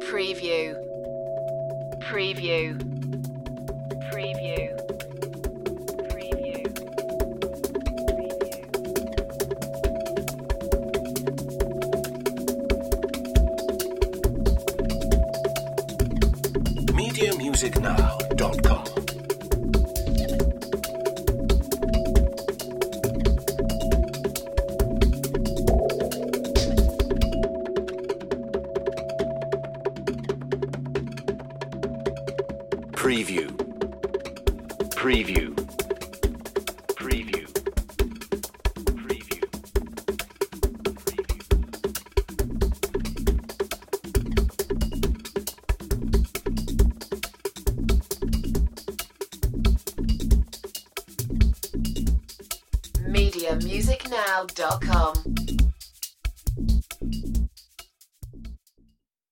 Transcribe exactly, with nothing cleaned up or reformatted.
Preview. Preview. Preview. Preview. media music now dot com. Preview. Preview. Preview. Preview. media music now dot com